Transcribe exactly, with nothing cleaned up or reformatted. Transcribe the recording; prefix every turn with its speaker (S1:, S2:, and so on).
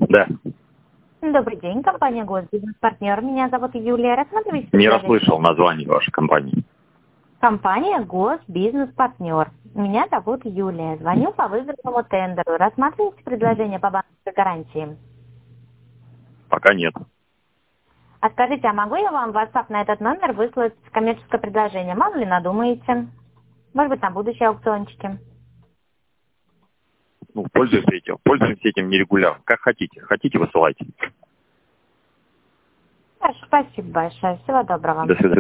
S1: Да.
S2: Добрый день, компания «Госбизнес-партнер». Меня зовут Юлия. Рассматривайте
S1: Не
S2: предложение.
S1: расслышал название вашей компании.
S2: Компания «Госбизнес-партнер». Меня зовут Юлия. Звоню по выигранному тендеру. Рассматривайте предложение по банковской гарантии.
S1: Пока нет.
S2: А скажите, а могу я вам в WhatsApp на этот номер выслать коммерческое предложение? Мало ли надумаете? Может быть, на будущие аукциончики?
S1: Ну, пользуюсь этим. Пользуюсь этим нерегулярно. Как хотите. Хотите, высылайте.
S2: Хорошо, спасибо большое. Всего доброго.
S1: До свидания.